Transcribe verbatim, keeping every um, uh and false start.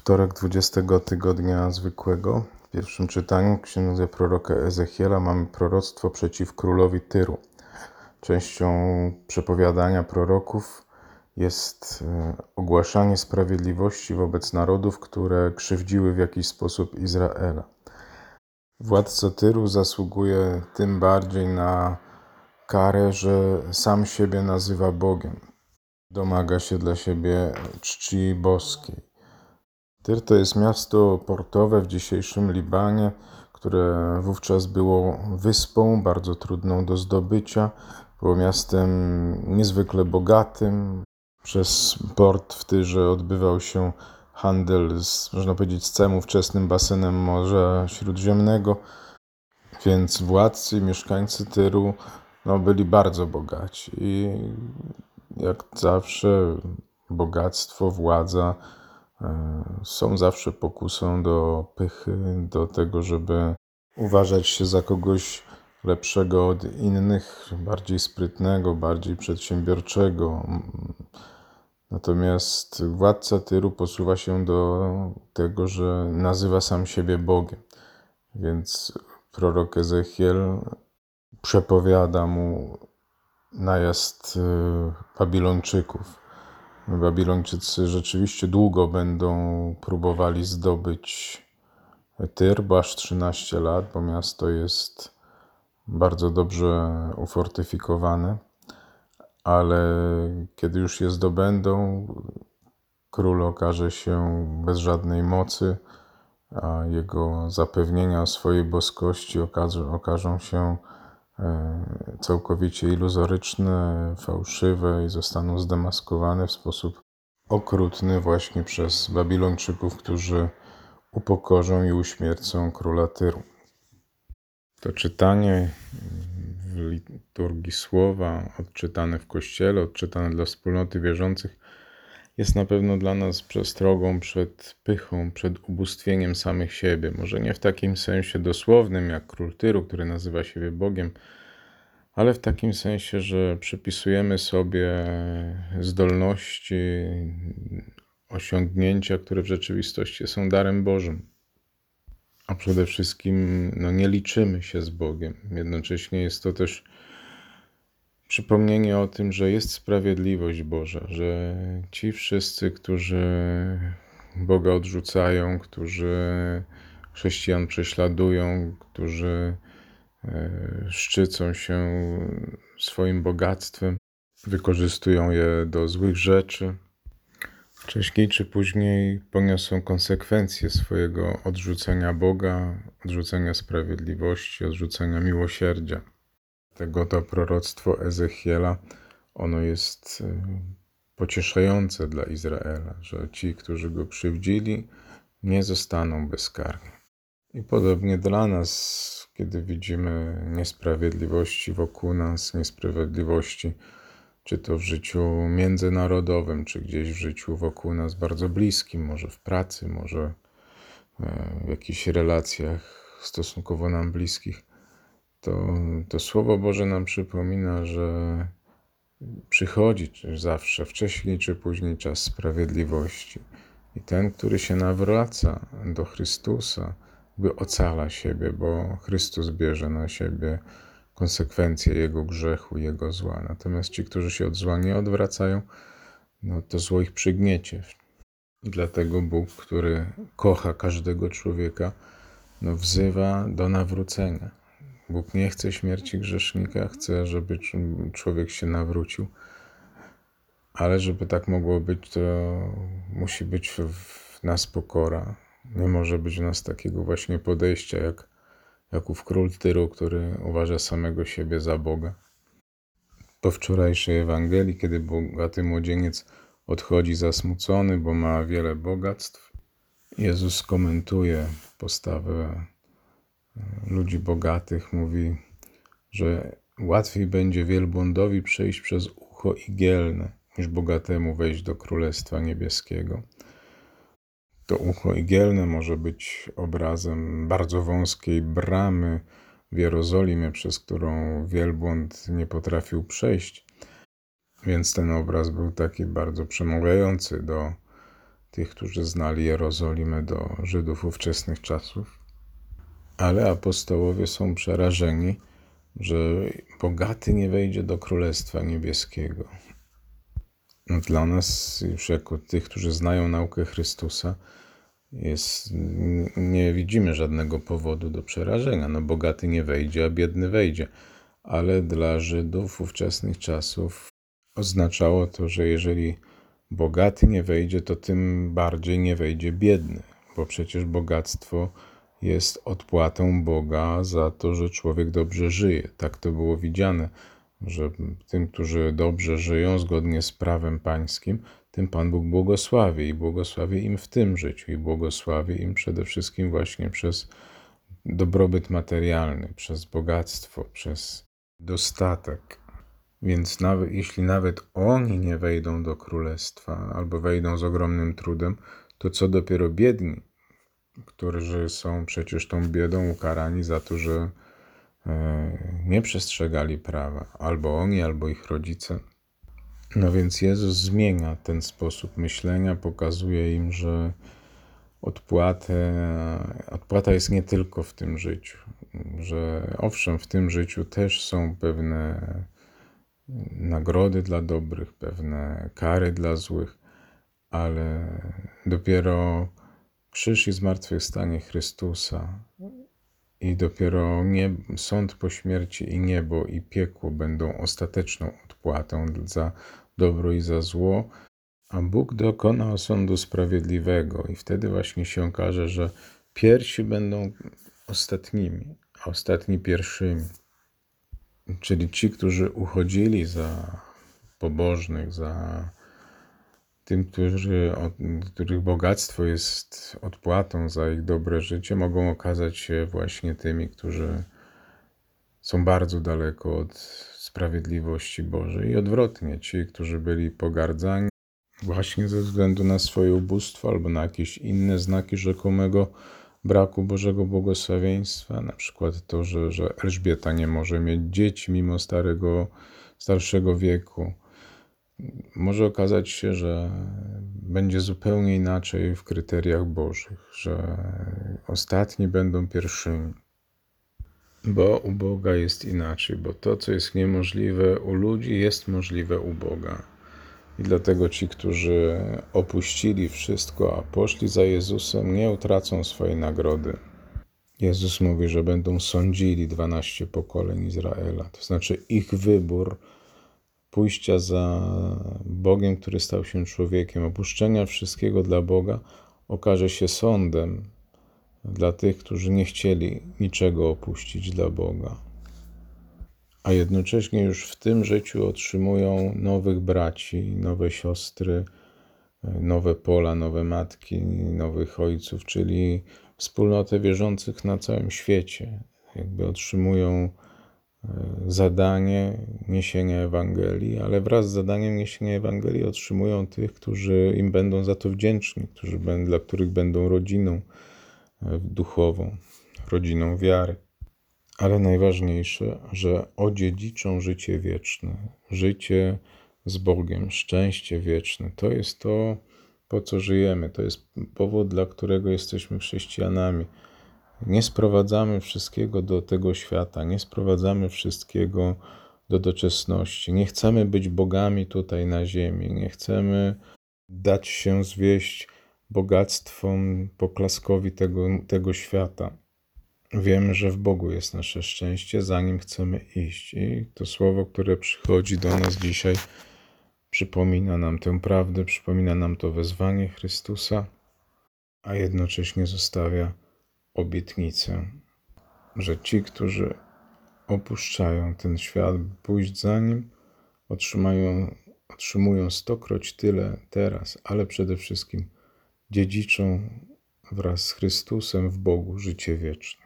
Wtorek dwudziestego tygodnia zwykłego. W pierwszym czytaniu księdza proroka Ezechiela mamy proroctwo przeciw królowi Tyru. Częścią przepowiadania proroków jest ogłaszanie sprawiedliwości wobec narodów, które krzywdziły w jakiś sposób Izraela. Władca Tyru zasługuje tym bardziej na karę, że sam siebie nazywa Bogiem. Domaga się dla siebie czci boskiej. Tyr to jest miasto portowe w dzisiejszym Libanie, które wówczas było wyspą bardzo trudną do zdobycia. Było miastem niezwykle bogatym. Przez port w Tyrze odbywał się handel, z, można powiedzieć, z całym ówczesnym basenem Morza Śródziemnego, więc władcy i mieszkańcy Tyru no, byli bardzo bogaci. I jak zawsze bogactwo, władza są zawsze pokusą do pychy, do tego, żeby uważać się za kogoś lepszego od innych, bardziej sprytnego, bardziej przedsiębiorczego. Natomiast władca Tyru posuwa się do tego, że nazywa sam siebie Bogiem. Więc prorok Ezechiel przepowiada mu najazd Babilończyków. Babilończycy rzeczywiście długo będą próbowali zdobyć Tyr, bo aż trzynaście lat, bo miasto jest bardzo dobrze ufortyfikowane, ale kiedy już je zdobędą, król okaże się bez żadnej mocy, a jego zapewnienia o swojej boskości okażą, okażą się całkowicie iluzoryczne, fałszywe i zostaną zdemaskowane w sposób okrutny właśnie przez Babilończyków, którzy upokorzą i uśmiercą króla Tyru. To czytanie w liturgii słowa, odczytane w kościele, odczytane dla wspólnoty wierzących, jest na pewno dla nas przestrogą przed pychą, przed ubóstwieniem samych siebie. Może nie w takim sensie dosłownym, jak król Tyru, który nazywa siebie Bogiem, ale w takim sensie, że przypisujemy sobie zdolności, osiągnięcia, które w rzeczywistości są darem Bożym. A przede wszystkim no, nie liczymy się z Bogiem. Jednocześnie jest to też przypomnienie o tym, że jest sprawiedliwość Boża, że ci wszyscy, którzy Boga odrzucają, którzy chrześcijan prześladują, którzy szczycą się swoim bogactwem, wykorzystują je do złych rzeczy, wcześniej czy później poniosą konsekwencje swojego odrzucenia Boga, odrzucenia sprawiedliwości, odrzucenia miłosierdzia. Tego to proroctwo Ezechiela, ono jest pocieszające dla Izraela, że ci, którzy go krzywdzili, nie zostaną bezkarni. I podobnie dla nas, kiedy widzimy niesprawiedliwości wokół nas, niesprawiedliwości, czy to w życiu międzynarodowym, czy gdzieś w życiu wokół nas bardzo bliskim, może w pracy, może w jakichś relacjach stosunkowo nam bliskich, to, to Słowo Boże nam przypomina, że przychodzi zawsze, wcześniej czy później, czas sprawiedliwości. I ten, który się nawraca do Chrystusa, by ocala siebie, bo Chrystus bierze na siebie konsekwencje Jego grzechu, Jego zła. Natomiast ci, którzy się od zła nie odwracają, no to zło ich przygniecie. I dlatego Bóg, który kocha każdego człowieka, no wzywa do nawrócenia. Bóg nie chce śmierci grzesznika, chce, żeby człowiek się nawrócił, ale żeby tak mogło być, to musi być w nas pokora. Nie może być w nas takiego właśnie podejścia, jak, jak ów król Tyru, który uważa samego siebie za Boga. Po wczorajszej Ewangelii, kiedy bogaty młodzieniec odchodzi zasmucony, bo ma wiele bogactw, Jezus komentuje postawę ludzi bogatych. Mówi, że łatwiej będzie wielbłądowi przejść przez ucho igielne, niż bogatemu wejść do Królestwa Niebieskiego. To ucho igielne może być obrazem bardzo wąskiej bramy w Jerozolimie, przez którą wielbłąd nie potrafił przejść. Więc ten obraz był taki bardzo przemawiający do tych, którzy znali Jerozolimę, do Żydów ówczesnych czasów. Ale apostołowie są przerażeni, że bogaty nie wejdzie do Królestwa Niebieskiego. Dla nas, już jako tych, którzy znają naukę Chrystusa, jest, nie widzimy żadnego powodu do przerażenia. No, bogaty nie wejdzie, a biedny wejdzie. Ale dla Żydów ówczesnych czasów oznaczało to, że jeżeli bogaty nie wejdzie, to tym bardziej nie wejdzie biedny, bo przecież bogactwo jest odpłatą Boga za to, że człowiek dobrze żyje. Tak to było widziane, że tym, którzy dobrze żyją zgodnie z prawem pańskim, tym Pan Bóg błogosławi i błogosławi im w tym życiu i błogosławi im przede wszystkim właśnie przez dobrobyt materialny, przez bogactwo, przez dostatek. Więc nawet, jeśli nawet oni nie wejdą do królestwa albo wejdą z ogromnym trudem, to co dopiero biedni, którzy są przecież tą biedą ukarani za to, że nie przestrzegali prawa, albo oni, albo ich rodzice. No więc Jezus zmienia ten sposób myślenia, pokazuje im, że odpłatę, odpłata jest nie tylko w tym życiu, że owszem, w tym życiu też są pewne nagrody dla dobrych, pewne kary dla złych, ale dopiero krzyż i zmartwychwstanie Chrystusa i dopiero nie, sąd po śmierci i niebo i piekło będą ostateczną odpłatą za dobro i za zło, a Bóg dokona sądu sprawiedliwego i wtedy właśnie się okaże, że pierwsi będą ostatnimi, a ostatni pierwszymi. Czyli ci, którzy uchodzili za pobożnych, za tym, którzy, których bogactwo jest odpłatą za ich dobre życie, mogą okazać się właśnie tymi, którzy są bardzo daleko od sprawiedliwości Bożej i odwrotnie, ci, którzy byli pogardzani właśnie ze względu na swoje ubóstwo albo na jakieś inne znaki rzekomego braku Bożego błogosławieństwa, na przykład to, że, że Elżbieta nie może mieć dzieci mimo starego, starszego wieku. Może okazać się, że będzie zupełnie inaczej w kryteriach Bożych, że ostatni będą pierwszymi. Bo u Boga jest inaczej, bo to, co jest niemożliwe u ludzi, jest możliwe u Boga. I dlatego ci, którzy opuścili wszystko, a poszli za Jezusem, nie utracą swojej nagrody. Jezus mówi, że będą sądzili dwanaście pokoleń Izraela. To znaczy ich wybór pójścia za Bogiem, który stał się człowiekiem, opuszczenia wszystkiego dla Boga, okaże się sądem dla tych, którzy nie chcieli niczego opuścić dla Boga. A jednocześnie już w tym życiu otrzymują nowych braci, nowe siostry, nowe pola, nowe matki, nowych ojców, czyli wspólnotę wierzących na całym świecie. Jakby otrzymują zadanie niesienia Ewangelii, ale wraz z zadaniem niesienia Ewangelii otrzymują tych, którzy im będą za to wdzięczni, którzy, dla których będą rodziną duchową, rodziną wiary. Ale najważniejsze, że odziedziczą życie wieczne, życie z Bogiem, szczęście wieczne. To jest to, po co żyjemy. To jest powód, dla którego jesteśmy chrześcijanami. Nie sprowadzamy wszystkiego do tego świata, nie sprowadzamy wszystkiego do doczesności. Nie chcemy być bogami tutaj na ziemi, nie chcemy dać się zwieść bogactwom, poklaskowi tego, tego świata. Wiemy, że w Bogu jest nasze szczęście, za Nim chcemy iść. I to słowo, które przychodzi do nas dzisiaj, przypomina nam tę prawdę, przypomina nam to wezwanie Chrystusa, a jednocześnie zostawia obietnicę, że ci, którzy opuszczają ten świat, by pójść za Nim, otrzymają, otrzymują stokroć tyle teraz, ale przede wszystkim dziedziczą wraz z Chrystusem w Bogu życie wieczne.